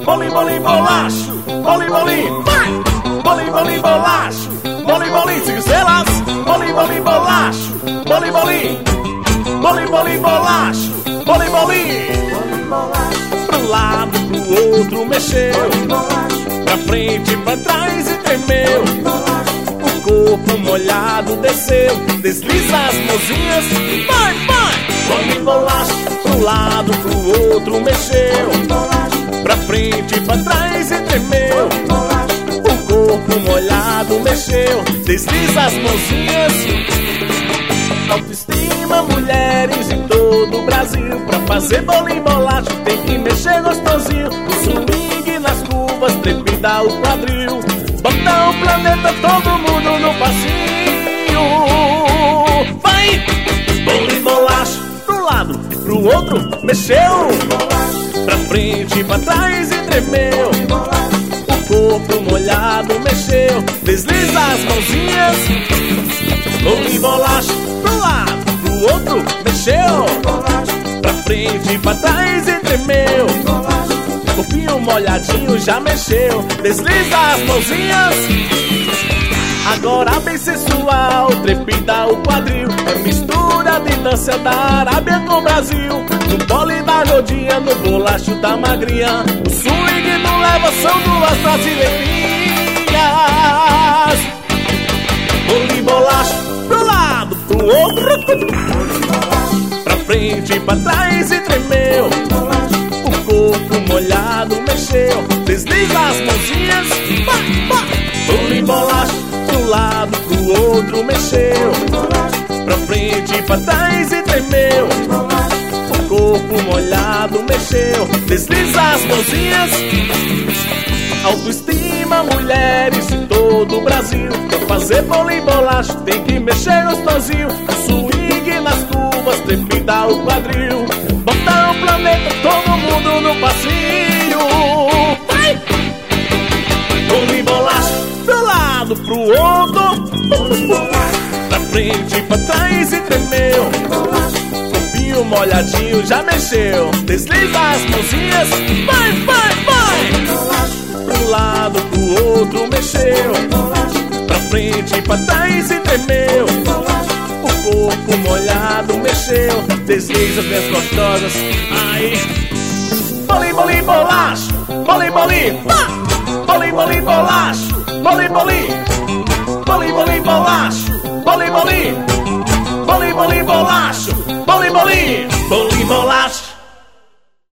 bolim, bolim, bolacho, bolim, bolim, vai! Bolim, bolim, bolacho, bolim, bolim, cinzelas, bolim, bolim, bolacho, bolim, bolim, bolim, bolim, bolacho, bolim, bolim. Pro lado, pro outro mexeu, pra frente, pra trás e tremeu. O corpo molhado desceu, desliza as mãozinhas, vai, vai! Bolim, bolacho, pro lado, pro outro mexeu, pra frente, pra trás e tremeu. O corpo molhado mexeu, desliza as mãozinhas. Autoestima, mulheres em todo o Brasil. Pra fazer bolim, bolacho tem que mexer gostosinho. O swing nas curvas, trepida o quadril. Bota o planeta, todo mundo no passinho. Vai! Bolim, bolacho, pro lado, pro outro, mexeu. Pra frente, pra trás e tremeu. O corpo molhado mexeu, desliza as mãozinhas. Bolim, bolacho, pro lado, pro outro, mexeu. Pra frente, pra trás e tremeu. O corpinho molhadinho já mexeu, desliza as mãozinhas. Agora bem sensual, trepida o quadril. É mistura de dança da Arábia com o Brasil. No bole da gordinha, no bolacho da magrinha. O swing do leva são duas brasileirinhas. Bolim, bolacho, pro lado, pro outro. Pra frente, pra trás e tremeu. O corpo molhado mexeu, desliza as mãozinhas. Bolim, bolacho, pro lado, pro outro mexeu. Pra frente, pra trás e tremeu. O corpo molhado mexeu, desliza as mãozinhas. Autoestima, mulheres em todo o Brasil. Pra fazer bolim, bolacho tem que mexer gostosinho. Swing nas curvas, trepida o quadril. Bota o planeta, todo mundo no passinho. Vai! Bolim, bolacho, pro lado, pro outro. Pra frente, pra trás e tremeu. Corpinho molhadinho já mexeu, desliza as mãozinhas. Vai, vai, vai! Pro lado, pro outro mexeu. Pra frente, pra trás e tremeu. O corpo molhado mexeu, desliza as minhas gostosas. Aí, bolim, bolim, bolacho, bolim, bolim, bolim, bolim, bolacho, bolim, bolim, bolim, bolim, bolacho, bolim, bolim, bolim, bolim, bolacho, bolim, bolim, bolim, bolacho.